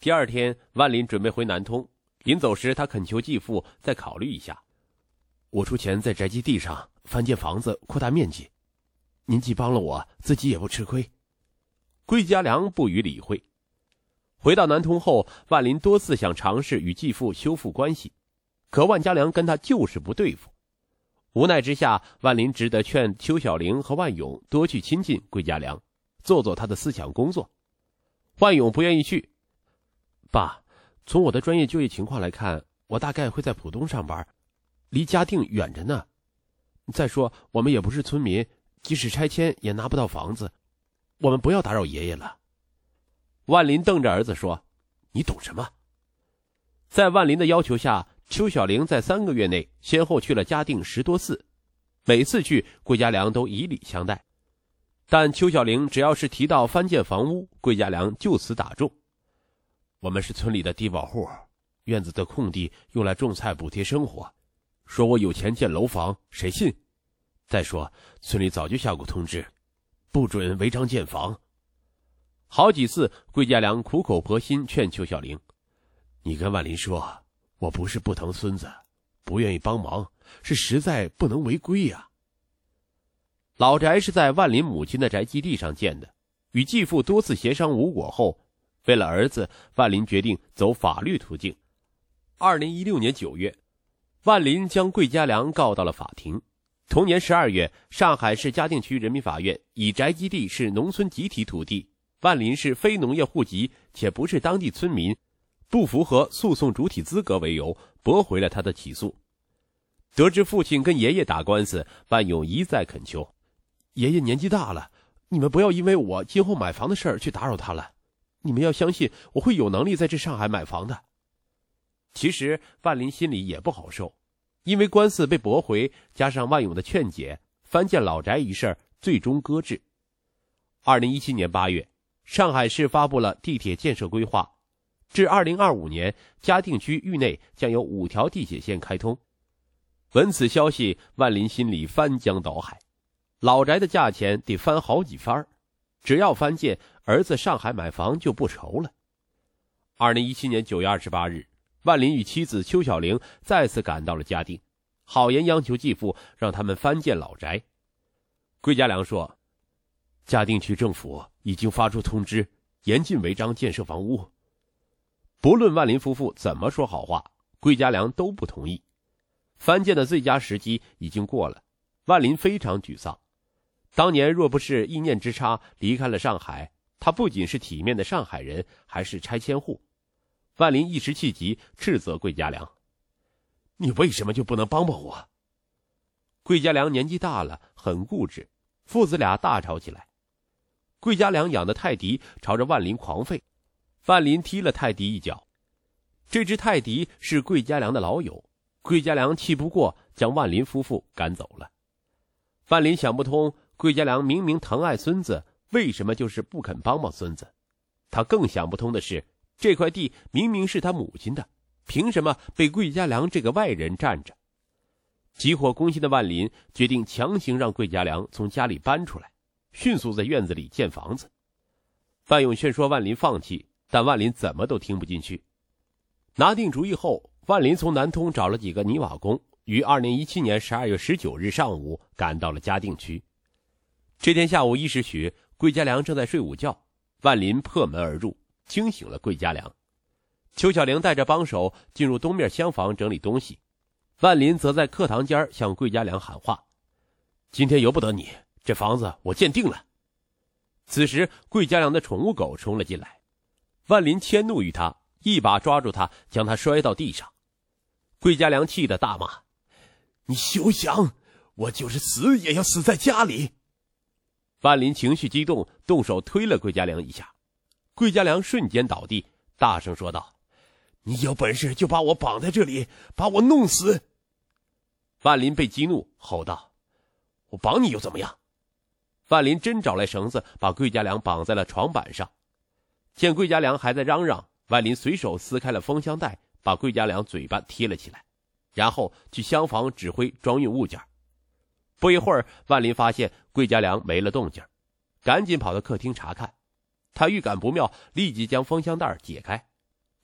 第二天，万林准备回南通，临走时他恳求继父再考虑一下。我出钱在宅基地上翻建房子，扩大面积，您既帮了我，自己也不吃亏。桂家良不予理会。回到南通后，万林多次想尝试与继父修复关系，可万家良跟他就是不对付。无奈之下，万林只得劝邱小玲和万勇多去亲近桂家良，做做他的思想工作。万勇不愿意去。爸，从我的专业就业情况来看，我大概会在浦东上班，离嘉定远着呢。再说我们也不是村民，即使拆迁也拿不到房子，我们不要打扰爷爷了。万林瞪着儿子说：你懂什么？在万林的要求下，邱小玲在3个月内先后去了嘉定10多次，每次去桂家良都以礼相待。但邱小玲只要是提到翻建房屋，桂家良就此打中。我们是村里的低保户，院子的空地用来种菜补贴生活，说我有钱建楼房，谁信？再说村里早就下过通知，不准违章建房。好几次桂家良苦口婆心劝邱小玲，你跟万林说，我不是不疼孙子，不愿意帮忙，是实在不能违规呀。老宅是在万林母亲的宅基地上建的，与继父多次协商无果后，为了儿子，万林决定走法律途径。2016年9月，万林将桂家良告到了法庭。同年12月，上海市嘉定区人民法院以宅基地是农村集体土地，万林是非农业户籍且不是当地村民，不符合诉讼主体资格为由，驳回了他的起诉。得知父亲跟爷爷打官司，万勇一再恳求，爷爷年纪大了，你们不要因为我今后买房的事儿去打扰他了，你们要相信我会有能力在这上海买房的。其实万林心里也不好受，因为官司被驳回，加上万勇的劝解，翻建老宅一事最终搁置。2017年8月，上海市发布了地铁建设规划，至2025年，嘉定区域内将有5条地铁线开通。闻此消息，万林心里翻江倒海，老宅的价钱得翻好几番，只要翻建，儿子上海买房就不愁了。2017年9月28日，万林与妻子邱小玲再次赶到了嘉定，好言央求继父让他们翻建老宅。桂家良说，嘉定区政府已经发出通知，严禁违章建设房屋。不论万林夫妇怎么说好话，桂家良都不同意。翻建的最佳时机已经过了，万林非常沮丧。当年若不是一念之差离开了上海，他不仅是体面的上海人，还是拆迁户。万林一时气急，斥责桂家良，你为什么就不能帮帮我？桂家良年纪大了，很固执，父子俩大吵起来。桂家良养的泰迪朝着万林狂吠，万林踢了泰迪一脚。这只泰迪是桂家良的老友，桂家良气不过，将万林夫妇赶走了。万林想不通，桂家良明明疼爱孙子，为什么就是不肯帮帮孙子？他更想不通的是，这块地明明是他母亲的，凭什么被桂家良这个外人占着？急火攻心的万林决定强行让桂家良从家里搬出来，迅速在院子里建房子。范勇劝说万林放弃，但万林怎么都听不进去。拿定主意后，万林从南通找了几个泥瓦工，于2017年12月19日上午赶到了嘉定区。这天下午1时许，桂家良正在睡午觉，万林破门而入，惊醒了桂家良。邱小玲带着帮手进入东面厢房整理东西，万林则在课堂间向桂家良喊话，今天由不得你，这房子我鉴定了。此时桂家良的宠物狗冲了进来，万林迁怒于他，一把抓住他，将他摔到地上。桂家良气得大骂，你休想，我就是死也要死在家里。万林情绪激动，动手推了桂家良一下，桂家良瞬间倒地，大声说道，你有本事就把我绑在这里，把我弄死。万林被激怒，吼道，我绑你又怎么样？万林真找来绳子，把桂家良绑在了床板上。见桂家良还在嚷嚷，万林随手撕开了封箱袋，把桂家良嘴巴贴了起来，然后去厢房指挥装运物件。不一会儿，万林发现桂家良没了动静，赶紧跑到客厅查看。他预感不妙，立即将封箱袋解开，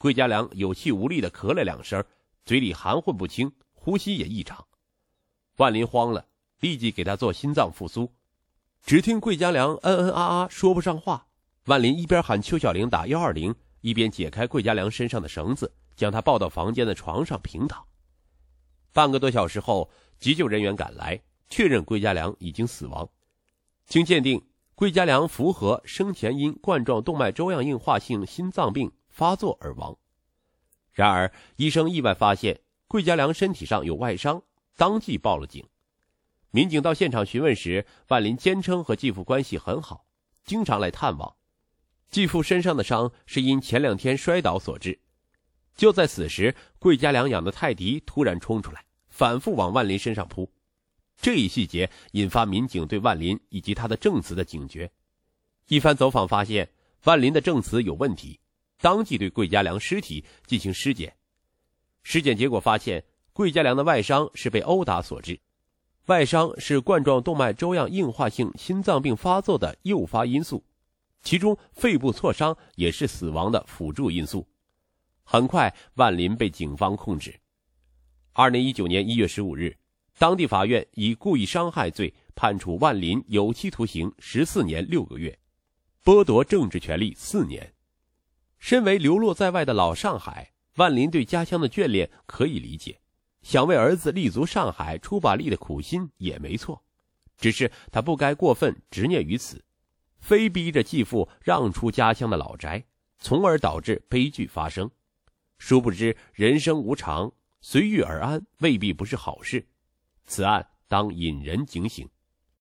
桂家良有气无力地咳了2声，嘴里含混不清，呼吸也异常。万林慌了，立即给他做心脏复苏。只听桂家良啊说不上话，万林一边喊邱小玲打120，一边解开桂家良身上的绳子，将他抱到房间的床上平躺。半个多小时后，急救人员赶来，确认桂家良已经死亡。经鉴定，桂家良符合生前因冠状动脉粥样硬化性心脏病发作而亡。然而医生意外发现桂家良身体上有外伤，当即报了警。民警到现场询问时，万林坚称和继父关系很好，经常来探望。继父身上的伤是因前2天摔倒所致。就在此时，桂家良养的泰迪突然冲出来，反复往万林身上扑。这一细节引发民警对万林以及他的证词的警觉。一番走访发现，万林的证词有问题，当即对桂家良尸体进行尸检。尸检结果发现，桂家良的外伤是被殴打所致，外伤是冠状动脉粥样硬化性心脏病发作的诱发因素，其中肺部挫伤也是死亡的辅助因素。很快，万林被警方控制。2019年1月15日，当地法院以故意伤害罪判处万林有期徒刑14年6个月，剥夺政治权利4年。身为流落在外的老上海，万林对家乡的眷恋可以理解，想为儿子立足上海出把力的苦心也没错，只是他不该过分执念于此，非逼着继父让出家乡的老宅，从而导致悲剧发生。殊不知人生无常，随遇而安未必不是好事，此案当引人警醒。